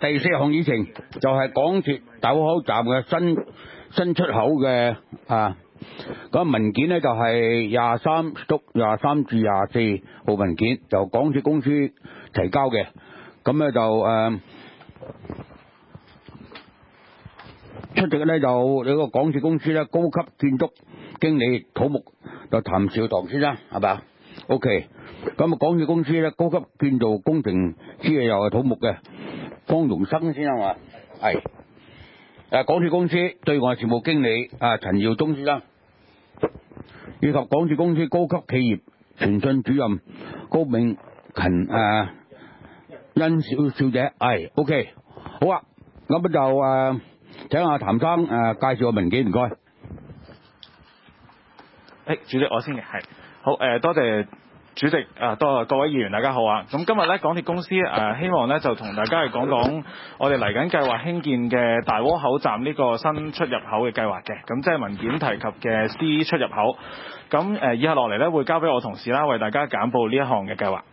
第4項議程就係港鐵大窩口站嘅新出口嘅咁文件呢，就係23至24號文件，就港鐵公司提交嘅。咁咧就出席嘅呢，就有個港鐵公司咧高級建築經理土木就譚兆棠先生，係咪啊 ？OK。咁啊，港鐵公司咧高級建造工程師又係土木嘅方榮生先生話係。港鐵公司對外事務經理陳耀忠先生，以及港鐵公司高級企業傳訊主任高銘勤欣小姐係 OK。好啊，咁就請阿譚生介紹個文件，唔該。 主席，我先嘅係好多謝。主席多謝各位議員，大家好啊！咁今日咧，港鐵公司希望咧就同大家係講講我哋嚟緊計劃興建嘅大窩口站呢個新出入口嘅計劃嘅。咁即係文件提及嘅 C 出入口。咁以下落嚟咧會交俾我同事啦，為大家簡報呢一項嘅計劃。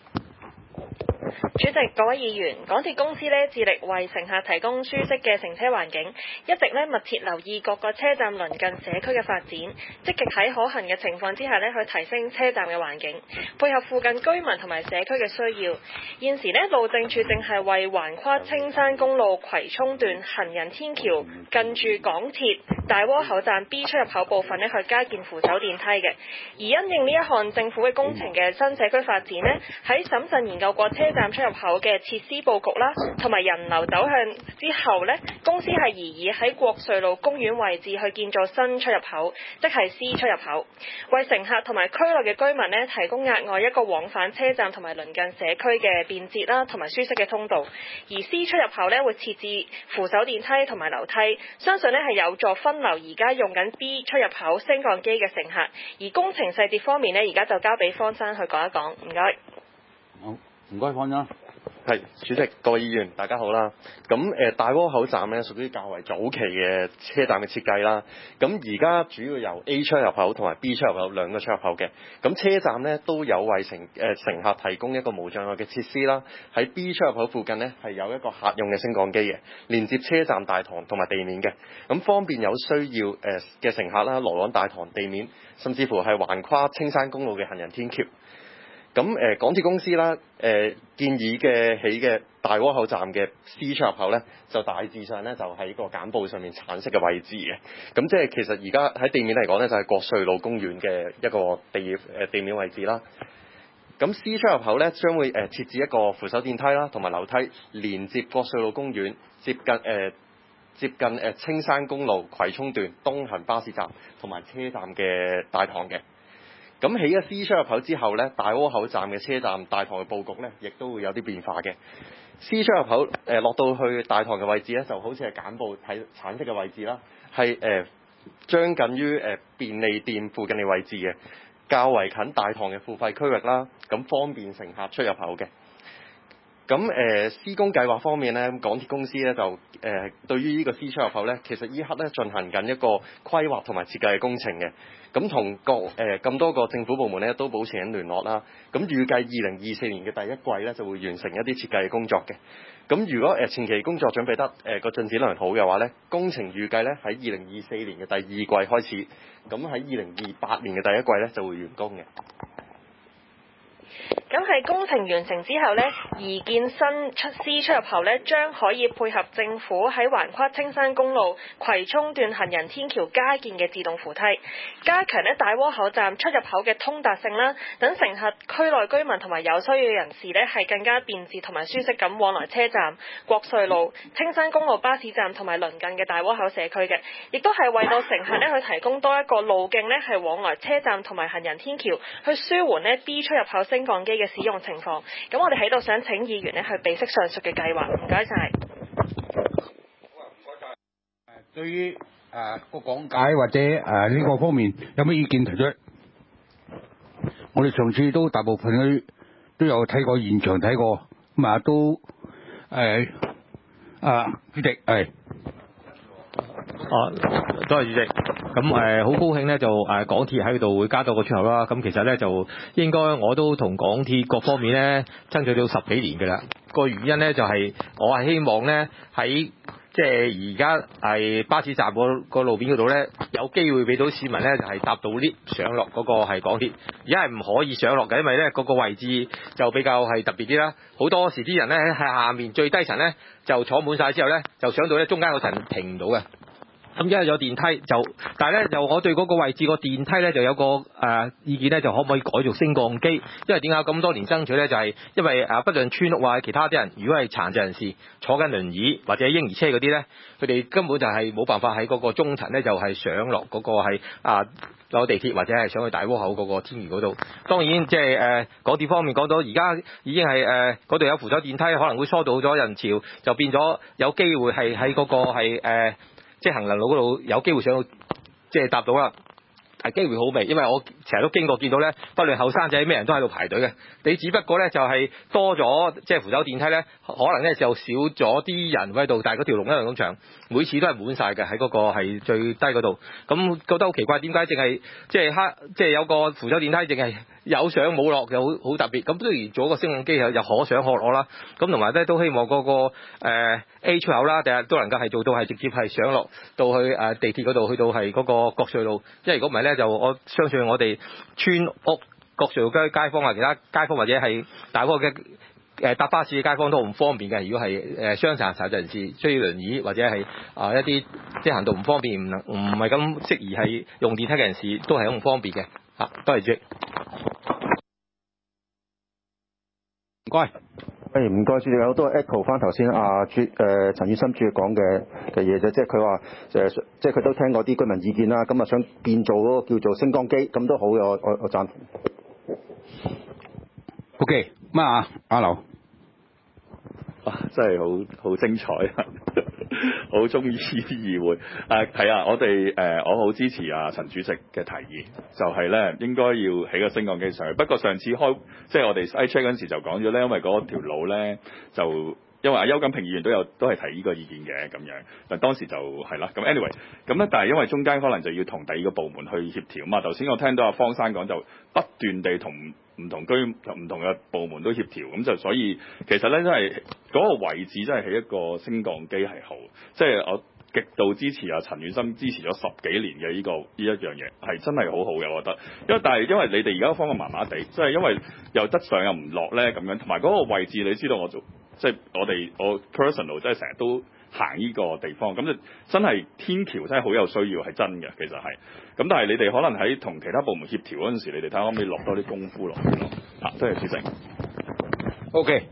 主席、各位議員，港鐵公司致力為乘客提供舒適嘅乘車環境，一直密切留意各個車站鄰近社區嘅發展，積極喺可行嘅情況之下去提升車站嘅環境，配合附近居民同埋社區嘅需要。現時路政署正係為橫跨青山公路葵涌段行人天橋近住港鐵大窩口站 B 出入口部分去加建扶手電梯嘅。而因應呢一項政府嘅工程嘅新社區發展喺審慎研究過車站出入口嘅設施佈局啦，同埋人流走向之後公司係擬議喺國瑞路公園位置去建造新出入口，即係 C 出入口，為乘客同埋區內嘅居民提供額外一個往返車站同埋鄰近社區嘅便捷啦，同埋舒適嘅通道。而 C 出入口會設置扶手電梯同埋樓梯，相信係有助分流而家用緊 B 出入口升降機嘅乘客。而工程細節方面而家就交俾方生去講一講，唔該。 好，唔該方生。 係，主席、各位議員，大家好啦。咁大窩口站咧屬於較為早期嘅車站嘅設計啦。咁而家主要由 A 出入口同埋 B 出入口兩個出入口嘅。咁車站咧都有為乘客提供一個無障礙嘅設施啦。喺 B 出入口附近呢，係有一個客用嘅升降機嘅，連接車站大堂同埋地面嘅。咁方便有需要嘅乘客啦，來往大堂地面，甚至乎係橫跨青山公路嘅行人天橋。咁港鐵公司啦，建議起嘅大窩口站嘅 C 出入口咧，就大致上咧就喺個簡報上面橙色嘅位置嘅。咁即係其實而家喺地面嚟講咧，就係國瑞路公園嘅一個地面位置啦。咁 C 出入口咧將會設置一個扶手電梯啦，同埋樓梯連接國瑞路公園，接近青山公路葵涌段東行巴士站同埋車站嘅大堂嘅。咁起咗 C 出入口之後咧，大窩口站嘅車站大堂嘅佈局咧，亦都會有啲變化嘅。C 出入口落到去大堂嘅位置咧，就好似係簡報睇橙色嘅位置啦，係將近於便利店附近嘅位置嘅，較為近大堂嘅付費區域啦，咁方便乘客出入口嘅。咁施工計劃方面咧，港鐵公司咧就對於呢個 C 出入口咧，其實依刻咧進行緊一個規劃同埋設計嘅工程嘅。咁同咁多個政府部門咧都保持緊聯絡啦。咁預計2024年嘅第一季咧就會完成一啲設計嘅工作嘅。咁如果前期工作準備得個進展良好嘅話咧，工程預計咧喺2024年嘅第二季開始，咁喺2028年嘅第一季咧就會完工嘅。 咁喺工程完成之後擬建新C 出入口將可以配合政府喺橫跨青山公路葵涌段行人天橋加建嘅自動扶梯，加強大窩口站出入口嘅通達性啦，等乘客區內居民同埋有需要嘅人士係更加便捷同埋舒適咁往來車站、國瑞路、青山公路巴士站同埋鄰近嘅大窩口社區嘅，亦都係為到乘客去提供多一個路徑係往來車站同埋行人天橋，去舒緩B 出入口升降機嘅使用情況。咁我哋喺度想請議員去備悉上述嘅計劃，唔該晒。 對於個講解或者呢個方面有咩意見提出？我哋上次都大部分都有睇過現場睇過，咁都主席係。 多謝主席。咁好高興呢，就港鐵喺度會加多個出口啦。咁其實呢，就應該我都同港鐵各方面呢爭取咗10幾年㗎啦。 個原因咧就係我係希望咧喺即係而家係巴士站個路邊嗰度咧，有機會俾到市民咧就係搭到 lift 上落嗰個係港鐵，而家係唔可以上落嘅，因為咧個位置就比較係特別啲啦。好多時啲人咧喺下面最低層咧就坐滿晒之後咧，就上到咧中間嗰層停唔到嘅。咁因為有電梯但係咧就我對嗰個位置個電梯咧就有個意見咧，就可唔可以改做升降機？因為點解咁多年爭取咧，就係因為不論村屋啊其他啲人，如果係殘疾人士坐緊輪椅或者嬰兒車嗰啲咧，佢哋根本就係冇辦法喺嗰個中層咧就係上落嗰個係落地鐵或者係上去大窩口嗰個天橋嗰度。當然即係港鐵方面講到而家已經係嗰度有扶手電梯，可能會疏導咗人潮，就變咗有機會係喺嗰個係即係行人路嗰度有機會上到，即係搭到啦。係機會好微，因為我成日都經過見到咧，不論後生仔咩人都喺度排隊嘅。你只不過咧就係多咗即係扶手電梯咧，可能咧就少咗啲人喺度，但係嗰條龍一樣咁長，每次都係滿晒嘅喺嗰個係最低嗰度。咁覺得好奇怪，點解淨係即係有個扶手電梯淨係有上冇落，又好特別。咁不如做一個升降機又可上可落啦。咁同埋咧都希望嗰個A 出口啦，第日都能夠係做到係直接係上落到去地鐵嗰度，去到係嗰個國稅路。因為如果唔係咧，就我相信我哋村屋國稅路街坊啊，其他街坊或者係大窩嘅搭巴士嘅街坊都唔方便嘅。如果係傷殘人士需要輪椅或者係一啲即係行動唔方便，唔係咁適宜係用電梯嘅人士，都係好唔方便嘅。多謝主席。 唔該。 唔該，主席，我都係 echo 翻頭先陳宇森主席講嘅嘢啫，即係佢話即係佢都聽過啲居民意見啦，咁啊想變做嗰個叫做升降機，咁都好嘅，我贊同。 OK， 咁阿劉。 真係好精彩啊！好中意呢啲議會係啊！我好支持陳主席嘅提議，就係咧應該要起個升降機上去。不過上次即係我哋 I check 嗰陣時就講咗咧，因為嗰條路咧就因為阿邱錦平議員都係提呢個意見嘅咁樣，但當時就係啦。咁 anyway 咁咧，但係因為中間可能就要同第二個部門去協調嘛。頭先我聽到阿方生講就不斷地同唔同嘅部門都協調，咁就所以其實咧真係嗰個位置真係起一個升降機係好，即係我極度支持陳宇森支持咗10幾年嘅呢一樣嘢，係真係好好嘅，我覺得。但係因為你哋而家方法麻麻地，即係因為又得上又唔落咧咁樣，同埋嗰個位置你知道即係我 personal 即係成日都行呢個地方，咁就真係天橋真係好有需要，係真嘅，其實係。咁但係你哋可能喺同其他部門協調嗰陣時，你哋睇下可唔可以落多啲功夫落去咯？多謝主席。 OK，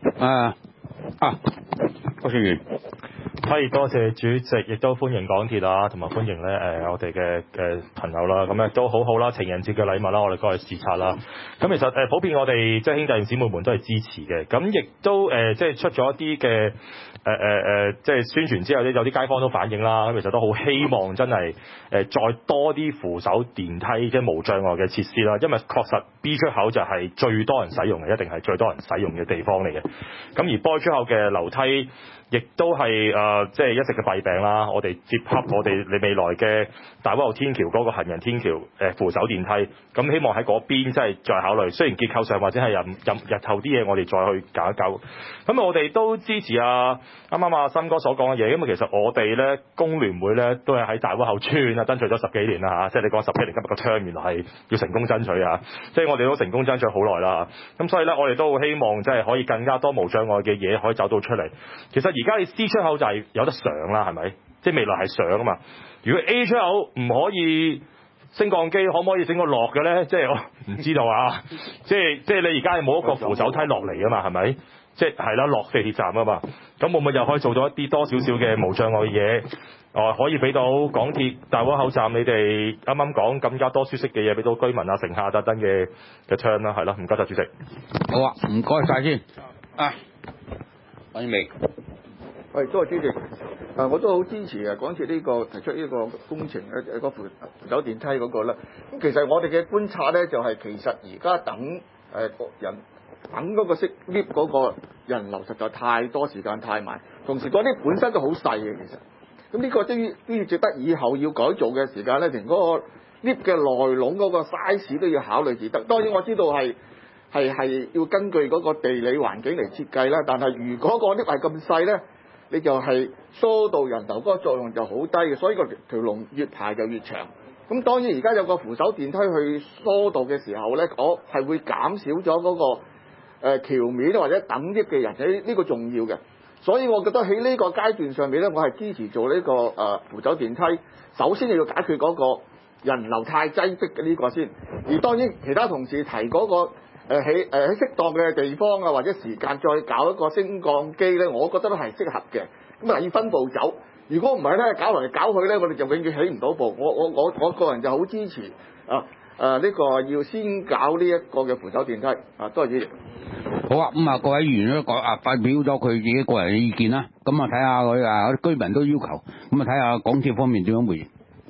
郭議員。 係，多謝主席，亦都歡迎港鐵啊，同埋歡迎咧我哋嘅朋友啦，咁咧都好好啦，情人節嘅禮物啦，我哋過去視察啦。咁其實普遍我哋即係兄弟姊妹們都係支持嘅，咁亦都即係出咗一啲嘅即係宣傳之後咧，有啲街坊都反映啦，咁其實都好希望真係再多啲扶手電梯即係無障礙嘅設施啦，因為確實 B 出口就係最多人使用嘅，一定係最多人使用嘅地方嚟嘅。咁而 B 出口嘅樓梯亦都係即係一直嘅弊病啦。我哋接洽我哋你未來嘅大窩口天橋嗰個行人天橋扶手電梯，咁希望喺嗰邊即係再考慮。雖然結構上或者係日後啲嘢，我哋再去搞一搞。咁我哋都支持啱啱阿森哥所講嘅嘢，因為其實我哋咧工聯會咧都係喺大窩口村爭取咗10幾年啦嚇，即係你講10幾年今日個 term 原來係要成功爭取啊，即係我哋都成功爭取好耐啦。咁所以咧，我哋都好希望即係可以更加多無障礙嘅嘢可以走到出嚟。其實而家你 C 出口就係有得上啦，係咪？即係未來係上啊嘛。如果 A 出口唔可以升降機，可唔可以整個落嘅咧？即係我唔知道啊。即係你而家冇一個扶手梯落嚟啊嘛，係咪？即係啦，落地鐵站啊嘛。咁會唔會又可以做到一啲多少少嘅無障礙嘅嘢？可以俾到港鐵大窩口站你哋啱啱講更加多舒適嘅嘢，俾到居民啊、乘客等等嘅 turn 啦，係啦。唔該晒主席。 好啊，唔該晒先。尹明。 多謝主席。我都好支持港鐵呢個提出呢個工程個扶手電梯嗰個啦。咁其實我哋嘅觀察咧，就係其實而家等人等嗰個升 lift 嗰個人流實在太多，時間太慢，同時嗰啲本身都好細嘅其實。咁呢個都要值得以後要改造嘅時間咧，連嗰個 lift 嘅內籠嗰個 size 都要考慮至得。當然我知道係係要根據嗰個地理環境嚟設計啦。但係如果個 lift 係咁細咧，你就係疏導人流嗰個作用就好低嘅，所以個條龍越排就越長。咁當然而家有個扶手電梯去疏導嘅時候咧，我係會減少咗嗰個橋面或者等 lift 嘅人，呢個重要嘅。所以我覺得喺呢個階段上面咧，我係支持做呢個扶手電梯。首先你要解決嗰個人流太擠迫嘅呢個先，而當然其他同事提嗰個喺適當嘅地方啊或者時間再搞一個升降機咧，我覺得都係適合嘅。咁啊要分步走，如果唔係咧搞嚟搞去咧，我哋就永遠起唔到步。我個人就好支持呢個要先搞呢一個嘅扶手電梯啊，多謝主席。 好啊，咁各位議員都發表咗佢自己個人嘅意見啦。咁睇下佢居民都要求，咁睇下港鐵方面點樣回應。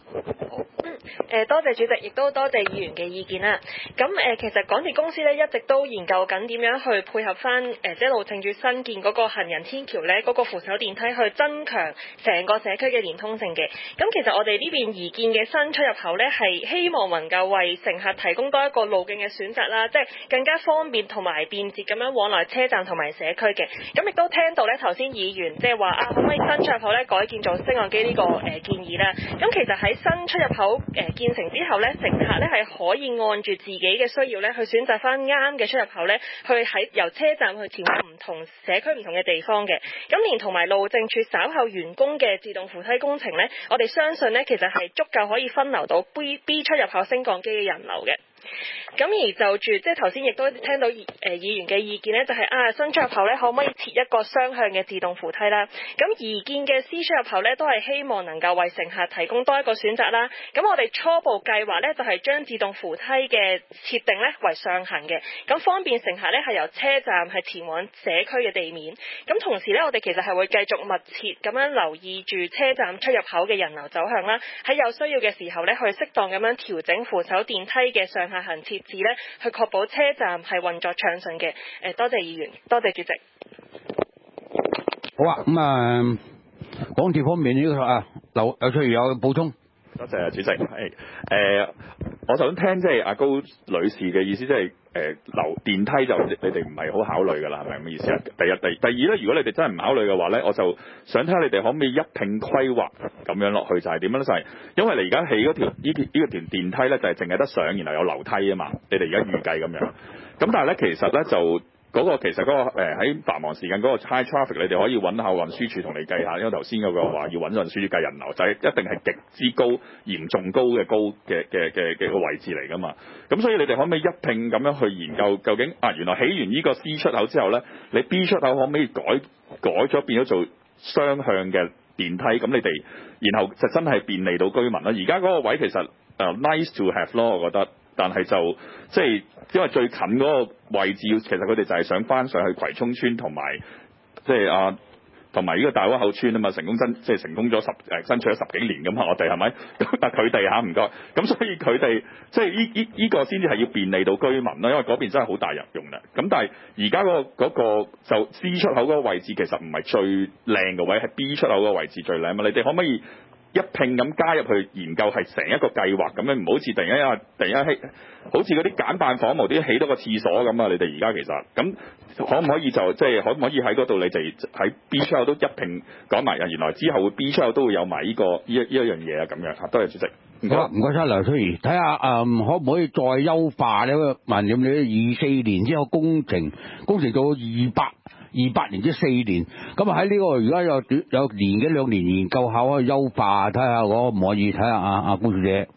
多謝主席，亦都多謝議員嘅意見啦。咁其實港鐵公司咧一直都研究緊點樣去配合翻即係路政署新建嗰個行人天橋咧嗰個扶手電梯，去增強成個社區嘅連通性嘅。咁其實我哋呢邊擬建嘅新出入口咧，係希望能夠為乘客提供多一個路徑嘅選擇啦，即係更加方便同埋便捷咁樣往來車站同埋社區嘅。咁亦都聽到咧頭先議員即係話可唔可以新出入口咧改建做升降機呢個建議啦。咁其實喺新出入口建成之後咧，乘客咧係可以按住自己嘅需要咧，去選擇翻啱嘅出入口咧，去喺由車站去前往唔同社區唔同嘅地方嘅。咁連同埋路政署稍後完工嘅自動扶梯工程咧，我哋相信咧其實係足夠可以分流到 B 出入口升降機嘅人流嘅。咁而就住即係頭先亦都聽到議員嘅意見咧，就係新出入口咧可唔可以設一個雙向嘅自動扶梯啦？咁擬建嘅 C 出入口咧都係希望能夠為乘客提供多一個選擇啦。咁我哋初步計劃咧就係將自動扶梯嘅設定咧為上行嘅，咁方便乘客咧係由車站係前往社區嘅地面。咁同時咧我哋其實係會繼續密切咁樣留意住車站出入口嘅人流走向啦，喺有需要嘅時候咧去適當咁樣調整扶手電梯嘅上下行設置咧，去確保車站係運作暢順嘅。多謝議員，多謝主席。 好啊，港鐵方面呢個劉翠如有補充。 多謝主席。我想聽即係阿高女士嘅意思，即係留電梯就你哋唔係好考慮㗎啦，係咪咁嘅意思啊？第二咧，如果你哋真係唔考慮嘅話咧，我就想睇下你哋可唔可以一併規劃咁樣落去，就係點樣咧？就係因為你而家起嗰條條電梯咧，就係淨係得上，然後有樓梯啊嘛。你哋而家預計咁樣，咁但係咧其實咧就。嗰個其實嗰個喺繁忙時間嗰個 high traffic， 你哋可以揾下運輸署同你計下，因為頭先嗰個話要揾運輸署計人流，就係一定係極之高、嚴重高嘅個位置嚟㗎嘛。咁所以你哋可唔可以一併咁樣去研究，究竟原來起完呢個 C 出口之後咧，你 B 出口可唔可以改咗變咗做雙向嘅電梯？咁你哋然後就真係便利到居民啦。而家嗰個位其實nice to have 咯，我覺得。但係就即係因為最近嗰個位置，其實佢哋就係想翻上去葵涌村同埋即係同埋呢個大窩口村啊嘛，成功爭取咗10幾年咁我哋係咪？咁但係佢哋唔該，咁所以佢哋即係呢個先至係要便利到居民啦，因為嗰邊真係好大人用啦。咁但係而家嗰個就 C 出口嗰個位置其實唔係最靚嘅位，係 B 出口嗰個位置最靚嘛。你哋可唔可以一併咁加入去研究，係成一個計劃咁樣，唔好似突然間起，好似嗰啲簡辦房屋啲起多個廁所咁啊！你哋而家其實咁可唔可以就即係可唔可以喺嗰度你哋喺 B 出口都一併講埋啊？原來之後會 B 出口都會有埋呢一樣嘢啊咁樣。多謝主席。 好，唔該晒劉翠如，睇下可唔可以再優化呢個問咁你24年之後工程到28年即4年，咁喺呢個而家有年幾兩年研究下可以優化，睇下可唔可以睇下高小姐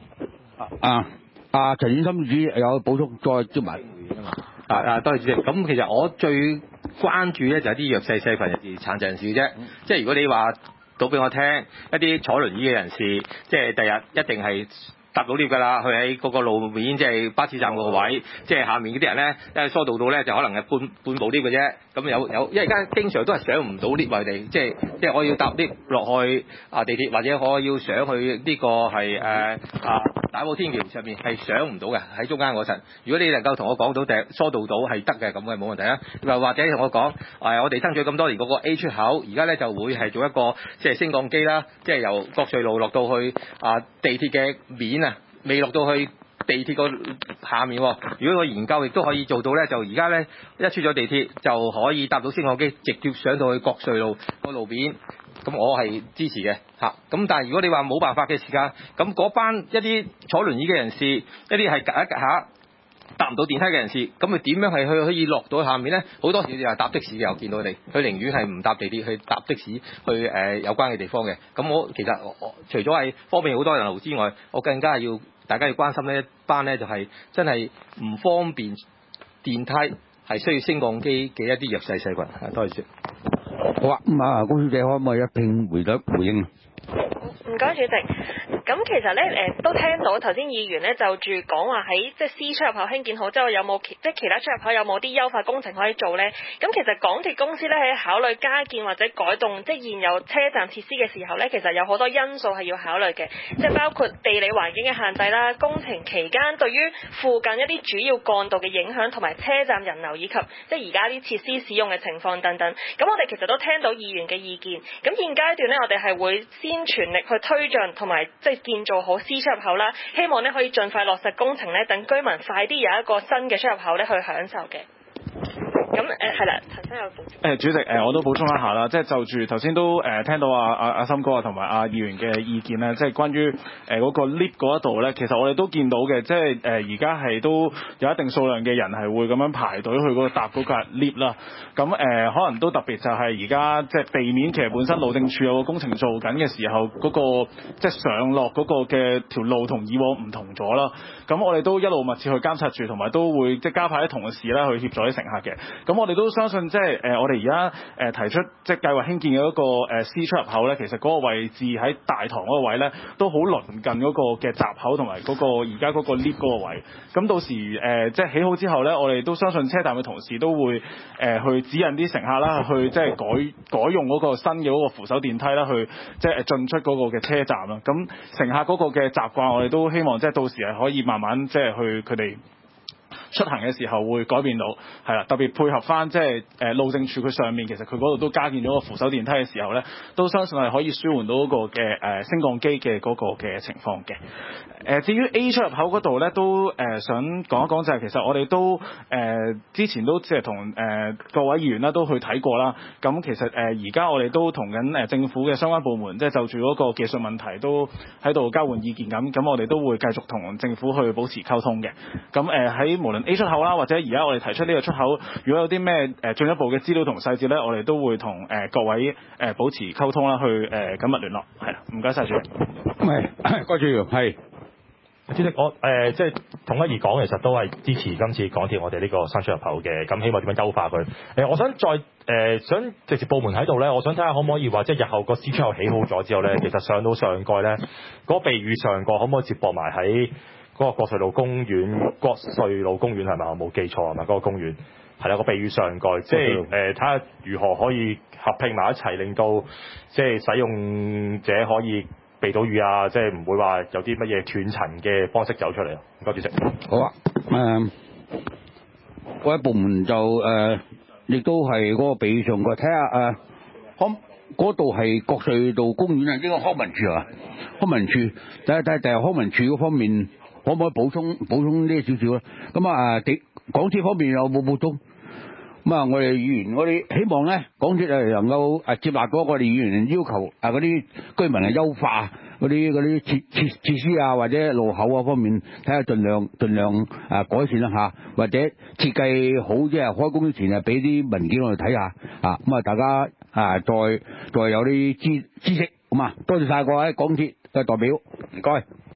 陳婉心主席有補充再接埋。 多謝主席。咁其實我最關注咧就係啲弱勢社群人士、殘疾人士啫。即係如果你話到俾我聽，一啲坐輪椅嘅人士，即係第日一定係搭到 lift 㗎啦，佢喺嗰個路面即係巴士站個位，即係下面嗰啲人咧，因為疏導到咧就可能係半部 lift 嘅啫。咁有，因為而家經常都係上唔到 lift 位地，即係我要搭 lift 落去地鐵，或者我要上去呢個係大埔天橋上面係上唔到嘅，喺中間嗰層。如果你能夠同我講到疏導到係得嘅，咁係冇問題啦。又或者同我講我哋爭取咁多年嗰個 A 出口，而家咧就會係做一個即係升降機啦，即係由國瑞路落到去地鐵嘅面未落到去地鐵個下面喎，如果個研究亦都可以做到咧，就而家咧一出咗地鐵就可以搭到升降機直接上到去國隧路個路邊，咁我係支持嘅嚇。咁但係如果你話冇辦法嘅時間，咁嗰班一啲坐輪椅嘅人士，一啲係趌一趌下搭唔到電梯嘅人士，咁佢點樣係去可以落到下面咧？好多時就係搭的士嘅，我見到佢哋，佢寧願係唔搭地鐵去搭的士去有關嘅地方嘅。咁我其實我除咗係方便好多人路之外，我更加係要大家要關心呢一班咧，就係真係唔方便電梯，係需要升降機嘅一啲弱勢社群。多謝先。 好啊，咁啊，高小姐可唔可以一並回應？ 唔該，主席。咁其實咧，都聽到頭先議員咧就住講話喺即係 C 出入口興建好之後，有冇其他出入口有冇啲優化工程可以做咧？咁其實港鐵公司咧喺考慮加建或者改動即係現有車站設施嘅時候咧，其實有好多因素係要考慮嘅，即係包括地理環境嘅限制啦、工程期間對於附近一啲主要幹道嘅影響，同埋車站人流以及即係而家啲設施使用嘅情況等等。咁我哋其實都聽到議員嘅意見。咁現階段咧，我哋係會先全力去推進同埋即係建造好 C 出入口啦，希望咧可以盡快落實工程咧，等居民快啲有一個新嘅出入口咧去享受嘅。咁係啦，陳生有補充。 主席我都補充一下啦，即係就住頭先都聽到阿森哥同埋阿議員嘅意見咧，即係關於嗰個 lift 嗰一度咧，其實我哋都見到嘅，即係而家係都有一定數量嘅人係會咁樣排隊去嗰個搭嗰架 lift 啦。咁可能都特別就係而家即係避免其實本身路政署有個工程做緊嘅時候，嗰個即係上落嗰個嘅條路同以往唔同咗啦。咁我哋都一路密切去監察住，同埋都會即係加派啲同事啦去協助啲乘客嘅。咁我哋都相信即係我哋而家提出即係計劃興建嘅嗰個C 出入口咧，其實嗰個位置喺大堂嗰個位咧，都好鄰近嗰個嘅閘口同埋嗰個而家嗰個 lift 嗰個位。咁到時即係起好之後咧，我哋都相信車站嘅同事都會去指引啲乘客啦，去即係改用嗰個新嘅嗰個扶手電梯啦，去即係進出嗰個嘅車站啦。咁乘客嗰個嘅習慣，我哋都希望即係到時係可以慢慢即係去佢哋出行嘅時候會改變到，係啦，特別配合翻即係路政署佢上面其實佢嗰度都加建咗個扶手電梯嘅時候咧，都相信係可以舒緩到嗰個嘅升降機嘅嗰個嘅情況嘅。至於 A 出入口嗰度咧，都想講一講就係其實我哋都之前都即係同各位議員啦都去睇過啦。咁其實而家我哋都同緊政府嘅相關部門即係就住嗰個技術問題都喺度交換意見咁我哋都會繼續同政府去保持溝通嘅。咁喺無論 A 出口啦，或者而家我哋提出呢個出口，如果有啲咩進一步嘅資料同細節咧，我哋都會同各位保持溝通啦，去緊密聯絡。係啦，唔該晒主席。 係，該主席係。 主席，我即係統一而講，其實都係支持今次港鐵我哋呢個新出入口嘅，咁希望點樣優化佢。我想再想直接部門喺度咧，我想睇下可唔可以話，即係日後個 C 出口起好咗之後咧，其實上到上蓋咧，嗰個避雨上蓋可唔可以接駁埋喺嗰個國稅路公園？國稅路公園係咪？我冇記錯係咪？嗰個公園係啦，個避雨上蓋，即係睇下如何可以合併埋一齊，令到即係使用者可以避到雨啊，即係唔會話有啲乜嘢斷層嘅方式走出嚟啊！唔該，主席。 好啊，嗰一部門就亦都係嗰個避雨上蓋，睇下嗰度係國隧道公園啊，應該康文署啊，康文署睇下康文署嗰方面可唔可以補充呢少少咧？咁港鐵方面有冇補充？咁我哋議員，我哋希望咧，港鐵能夠接納嗰我哋議員要求嗰啲居民係優化嗰啲設施啊，或者路口啊方面，睇下盡量改善啦嚇，或者設計好即係開工之前俾啲文件我哋睇下大家再有啲知識咁多謝晒各位港鐵嘅代表，唔該。